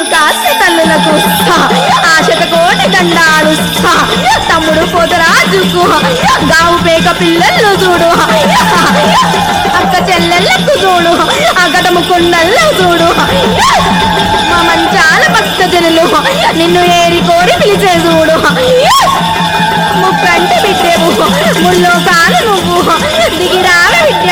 కాస్త తల్లులకు ఆశత కోటి దండాలు తమ్ముడు పోతరాజుకు గావు పేక పిల్లలు చూడు అక్క చెల్లెళ్ళకు చూడు అగటము కొండల్లో చూడు మా మంచాల భక్త జనులు నిన్ను ఏరి కోరి పిలిచే చూడు ముక్కంటి బిడ్డేవు ముల్లో కాలు నువ్వు దిగిరావ బిడ్డ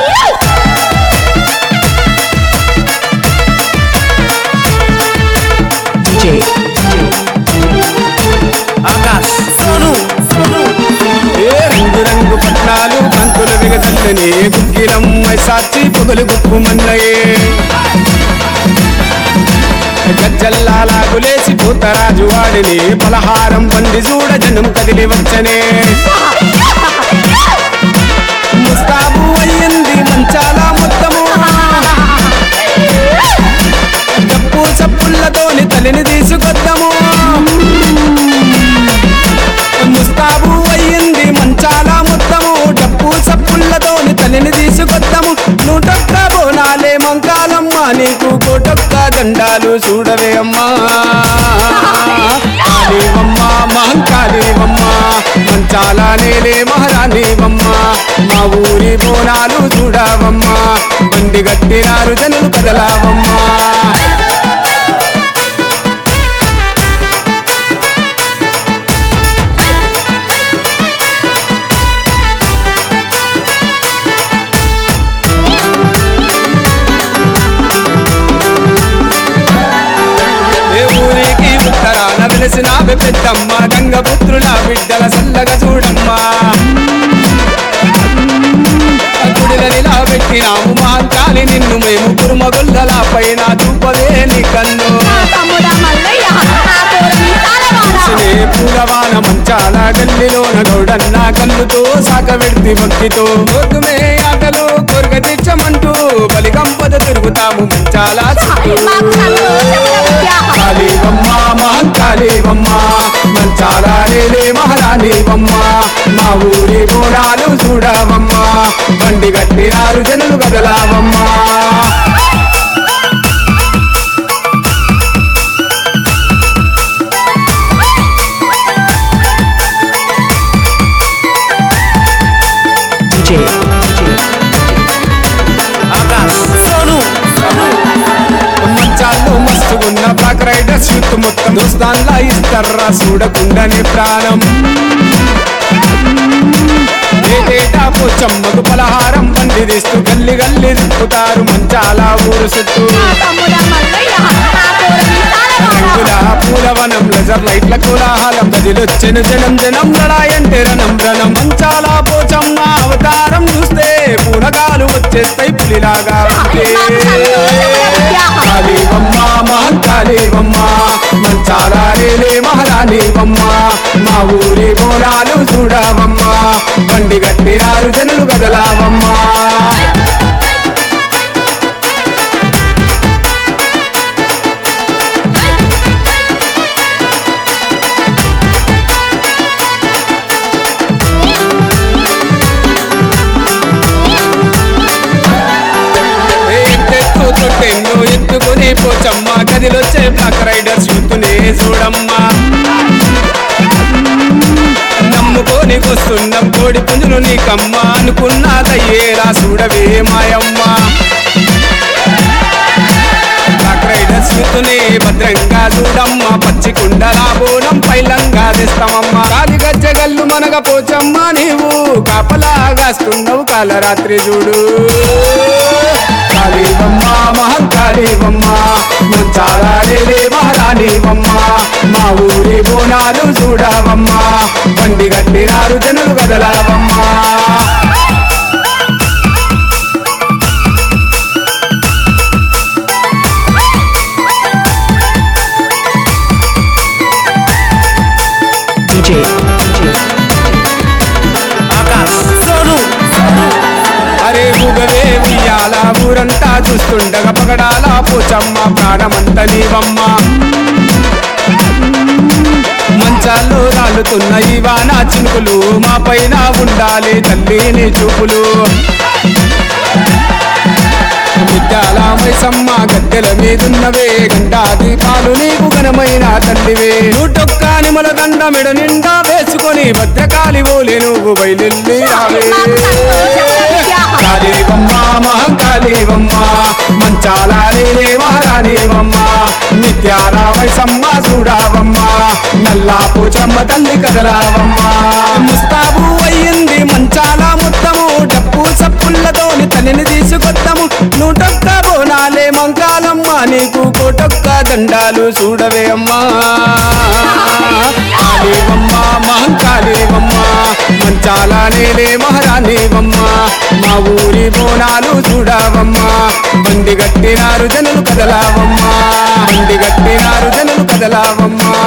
రంగు రంగు పట్నాలు బంతులు విగదల్లని గుగ్గిలం సాచి పొగలు గుప్పు మన్నయే గజ్జల్లాగులేసి పూతరాజు వాడిని పలహారం పండి చూడ జనం కదిలి వచ్చనే ముస్తాబు అయ్యింది మంచాల మొత్తము డప్పు చప్పుళ్ళతోని తలిని తీసుకొద్దాము ముస్తాబు అయ్యింది మంచాల మొత్తము డప్పు చప్పుళ్ళతోని తలిని తీసుకొద్దాము నూటొక్క బోనాలే మంకాలమ్మ నీకు కోటొక్క దండాలు చూడవే అమ్మా కాళీవమ్మ మహంకాళీవమ్మ మంచాల నేలే మహారాణివమ్మ మా ఊరి బోనాలు చూడవమ్మా బండి గట్టినారు జనులు కదలావమ్మా వెలసినావే పెద్దమ్మ గంగపుత్రుల బిడ్డల సల్లగా చూడమ్మా గుడిలనిలా పెట్టినాము మాంకాలి నిన్ను మేము కురుమగొల్లల పైన చూపవే నీ కన్ను పూలవాన మంచాల గల్లిలోన గౌడన్న కళ్ళుతో సాకబెడితి భక్తితో గోతుమే ఆటలు కొరగ తెచ్చమంటూ బలిగంపద తిరుగుతాము మంచాల కాళీవమ్మ మహంకాళీవమ్మ మంచాల నేలే మహారాణివమ్మ మా ఊరి బోనాలు చూడవమ్మ బండి గట్టినారు జనులు కదలావమ్మా మంచాల్లో మస్తుగున్న బ్లాక్ రైడర్స్ యూత్ మొత్తం దోస్తాన్లా ఇస్తారా చూడకుండానే ప్రాణం ఏటేటా పోచమ్మకు పలహారం బండి తీస్తూ గల్లి గల్లి తిప్పుతారు మంచాల ఊరు చుట్టూ రంగుల పూలవనం లెజర్ లైట్ల కోలాహలం గదిలొచ్చెను జనం జనం లడాయంటే రణం రణం మంచాల పోచమ్మ అవతారం చూస్తే పూనగాలు వచ్చేస్తాయి పులిలాగా కాళీవమ్మ మహంకాళీవమ్మ మంచాల నేలే మహారాణివమ్మ మా ఊరి బోనాలు చూడవమ్మ బండి గట్టినారు జనులు కదలావమ్మా ఎన్నో ఎత్తుకుని పోచమ్మ గదిలొచ్చే బ్లాక్ రైడర్స్ యూత్నే చూడమ్మా నమ్ముకొని వస్తున్నాం కోడి పుంజులు నీకమ్మ అనుకున్నదయ్యేలా చూడవే మాయమ్మ బ్లాక్ రైడర్స్ యూత్నే భద్రంగా చూడమ్మ పచ్చి కుండలా బోనం పైలంగా తెస్తామమ్మ కాలి గజ్జగల్లు మనగ పోచమ్మ నీవు కాపలాగాస్తున్నావు కాలరాత్రి చూడు కాళీవమ్మ మహంకాళీవమ్మ మంచాల నేలే మహారాణివమ్మ మా ఊరి బోనాలు చూడవమ్మ బండి గట్టినారు జనులు కదలావమ్మా అరే ఊగవే ఉయ్యాల ఊరంతా చూస్తుండగా పగడాల పోచమ్మ ప్రాణమంత నీవమ్మ మంచాల్లో రాలుతున్న ఈ వాన చినుకులు మా పైన ఉండాలి తల్లి నీ చూపులు ముత్యాల మైసమ్మ గద్దెల మీదున్నవే గంటా దీపాలు నీకు ఘనమైన తల్లివే నూటొక్క నిమల దండ మెడ నిండా వేసుకొని భద్రకాళి ఓలే నువ్వు బయలుల్లి రావే కాళీవమ్మ మహంకాళీవమ్మ మంచాల నీరే మహారాణీవమ్మ నిత్యాల మైసమ్మ చూడావమ్మ నల్లా పోచమ్మ తల్లి కదలావమ్మ ముస్తాబు అయ్యింది మంచాల మొత్తము డప్పు సప్పులతోని తల్లిని తీసుకొద్దాము నూటొక్క బోనాలే మంకాలమ్మ నీకు కోటొక్క దండాలు చూడవే అమ్మా కాళీవమ్మ మహంకాళీవమ్మ మంచాల నేలే మహారాణీవమ్మ మా ఊరి బోనాలు చూడవమ్మ బండి గట్టినారు జనులు కదలావమ్మ బండి గట్టినారు జనులు కదలావమ్మ